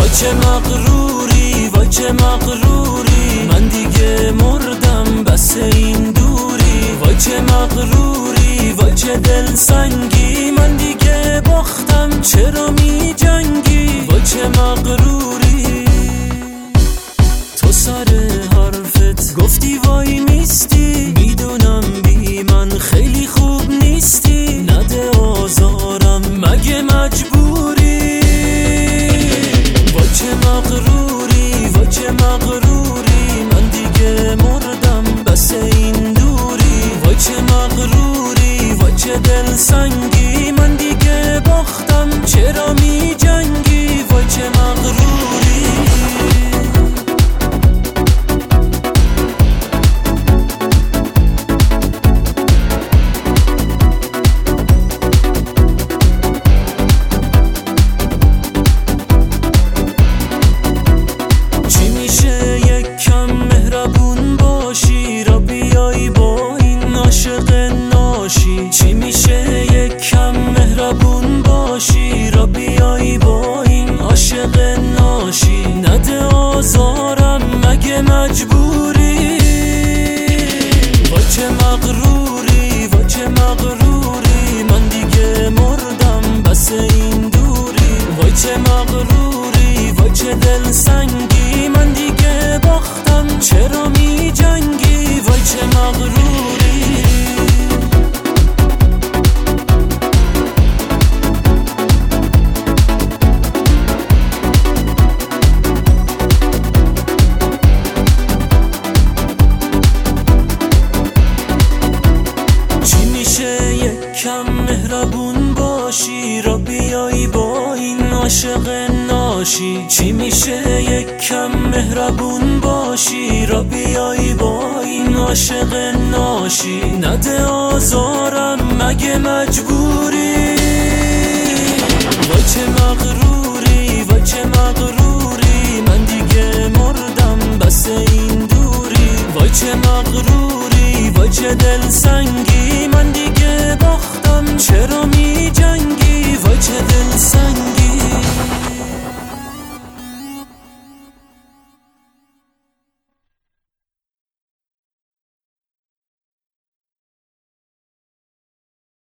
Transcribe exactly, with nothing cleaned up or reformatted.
وای چه مغروری وای چه مغروری، من دیگه مردم بس این دوری. وای چه مغروری وای چه دل سنگی، من دیگه باختم چرا می جنگی. وای چه مغروری تو سر حرفت گفتی وای میستی، میدونم بی من خیلی خوب نیستی. نده آزارم مگه مجبوری. وای چه مغروری وای چه مغروری، من دیگه مردم بس این دوری. وای چه مغروری وای چه دل سنگی، من دیگه باختم چرا می جنگی. وای چه مغروری چی میشه یک کم مهربون باشی را بیایی با این عاشق ناشی. نده آزارم مگه مجبوری. وای چه مغروری وای چه مغروری، من دیگه مردم بس این دوری. وای چه مغروری وای چه دل سنگی، من دیگه باختم چرا می جنگی. وای چه مغروری کم مهربون باشی را بیایی با این عاشق ناشی. چی میشه یک کم مهربون باشی را بیایی با این عاشق ناشی. نده آزارم مگه مجبوری. وای چه مغروری وای چه مغروری، من دیگه مردم بس این دوری. وای چه مغروری وای چه دل سنگی، من دیگه باختم چرا